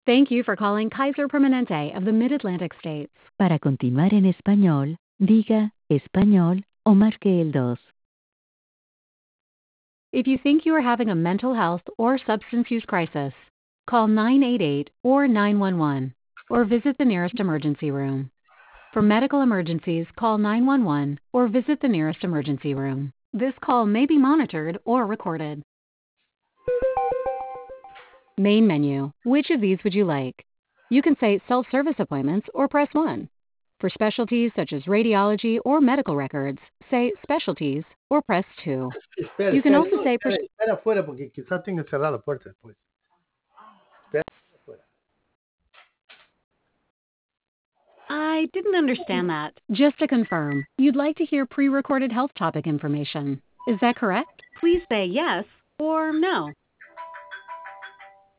Thank you for calling Kaiser Permanente of the Mid-Atlantic States. Para continuar en español, diga español o marque el 2. If you think you are having a mental health or substance use crisis, call 988 or 911 or visit the nearest emergency room. For medical emergencies, call 911 or visit the nearest emergency room. This call may be monitored or recorded. Main menu. Which of these would you like? You can say self-service appointments or press 1. For specialties such as radiology or medical records, say specialties or press 2. Espera, You can espera, also no, say espera afuera porque quizás tenga cerrada la puerta después. Espera afuera. I didn't understand that. Just to confirm, you'd like to hear pre-recorded health topic information. Is that correct? Please say yes or no.